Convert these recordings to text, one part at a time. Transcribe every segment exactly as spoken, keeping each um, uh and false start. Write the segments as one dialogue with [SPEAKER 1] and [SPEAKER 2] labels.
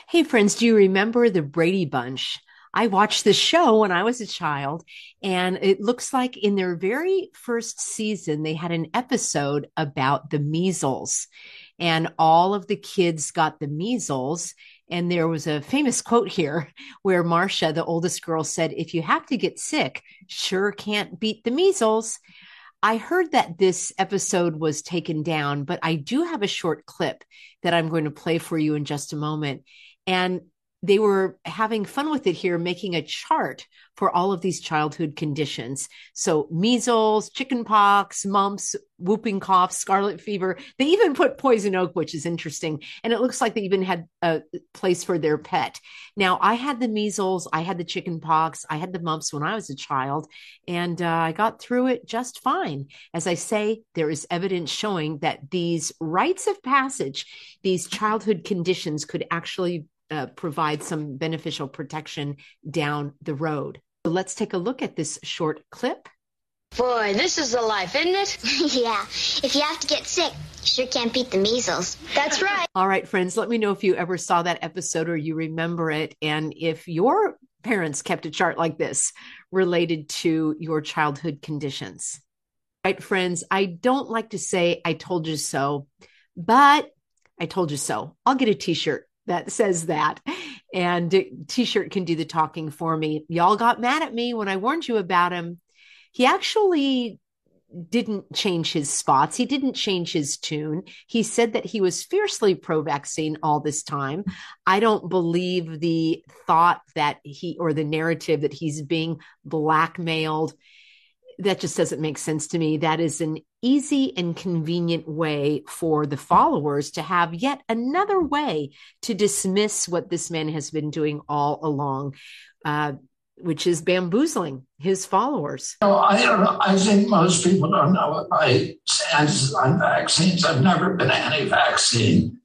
[SPEAKER 1] Hey, friends, do you remember the Brady Bunch? I watched this show when I was a child, and it looks like in their very first season, they had an episode about the measles, and all of the kids got the measles. And there was a famous quote here where Marcia, the oldest girl, said, "If you have to get sick, sure can't beat the measles." I heard that this episode was taken down, but I do have a short clip that I'm going to play for you in just a moment. And they were having fun with it here, making a chart for all of these childhood conditions. So measles, chickenpox, mumps, whooping cough, scarlet fever. They even put poison oak, which is interesting. And it looks like they even had a place for their pet. Now, I had the measles, I had the chickenpox, I had the mumps when I was a child, and uh, I got through it just fine. As I say, there is evidence showing that these rites of passage, these childhood conditions could actually uh, provide some beneficial protection down the road. So let's take a look at this short clip.
[SPEAKER 2] Boy, this is the life, isn't it?
[SPEAKER 3] Yeah. If you have to get sick, you sure can't beat the measles.
[SPEAKER 2] That's right.
[SPEAKER 1] All right, friends, let me know if you ever saw that episode or you remember it, and if your parents kept a chart like this related to your childhood conditions. All right, friends, I don't like to say I told you so, but I told you so. I'll get a t-shirt that says that, and t-shirt can do the talking for me. Y'all got mad at me when I warned you about him. He actually didn't change his spots. He didn't change his tune. He said that he was fiercely pro-vaccine all this time. I don't believe the thought that he, or the narrative that he's being blackmailed. That just doesn't make sense to me. That is an easy and convenient way for the followers to have yet another way to dismiss what this man has been doing all along, uh, which is bamboozling his followers.
[SPEAKER 4] No, I don't know. I think most people don't know what my stance is on vaccines. I've never been anti-vaccine.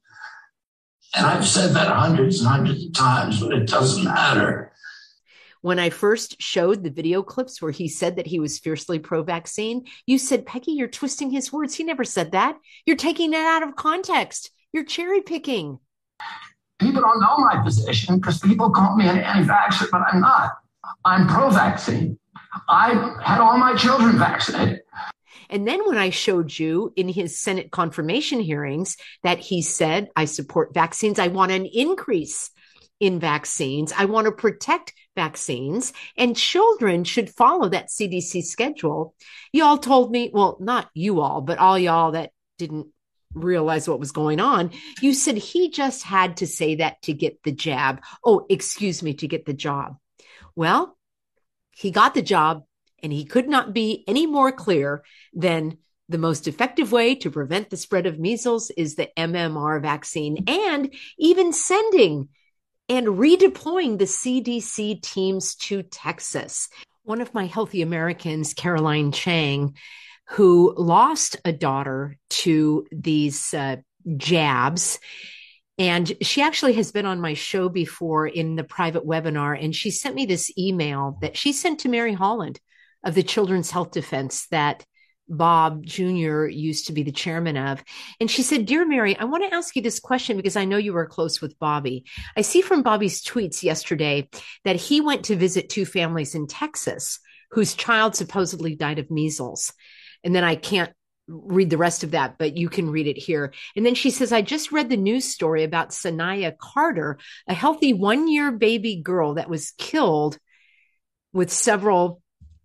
[SPEAKER 4] And I've said that hundreds and hundreds of times, but it doesn't matter.
[SPEAKER 1] When I first showed the video clips where he said that he was fiercely pro-vaccine, you said, "Peggy, you're twisting his words. He never said that. You're taking that out of context. You're cherry picking."
[SPEAKER 4] People don't know my position because people call me an anti-vaxxer, but I'm not. I'm pro-vaccine. I had all my children vaccinated.
[SPEAKER 1] And then when I showed you in his Senate confirmation hearings that he said, "I support vaccines. I want an increase in vaccines. I want to protect vaccines, and children should follow that C D C schedule." Y'all told me, well, not you all, but all y'all that didn't realize what was going on. You said he just had to say that to get the jab. Oh, excuse me, to get the job. Well, he got the job, and he could not be any more clear than the most effective way to prevent the spread of measles is the M M R vaccine, and even sending and redeploying the C D C teams to Texas. One of my Healthy Americans, Caroline Chang, who lost a daughter to these uh, jabs, and she actually has been on my show before in the private webinar, and she sent me this email that she sent to Mary Holland of the Children's Health Defense that Bob Junior used to be the chairman of. And she said, "Dear Mary, I want to ask you this question because I know you were close with Bobby. I see from Bobby's tweets yesterday that he went to visit two families in Texas whose child supposedly died of measles." And then I can't read the rest of that, but you can read it here. And then she says, "I just read the news story about Sanaya Carter, a healthy one-year baby girl that was killed with several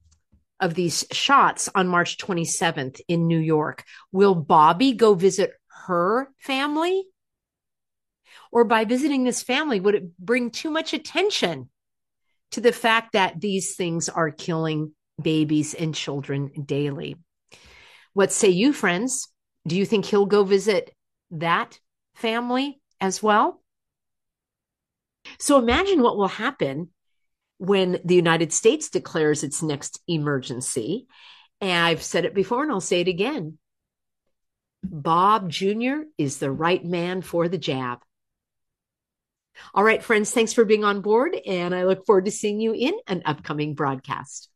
[SPEAKER 1] of these shots on March twenty-seventh in New York. Will Bobby go visit her family? Or by visiting this family, would it bring too much attention to the fact that these things are killing babies and children daily?" What say you, friends? Do you think he'll go visit that family as well? So imagine what will happen when the United States declares its next emergency. And I've said it before and I'll say it again. Bob Junior is the right man for the jab. All right, friends, thanks for being on board, and I look forward to seeing you in an upcoming broadcast.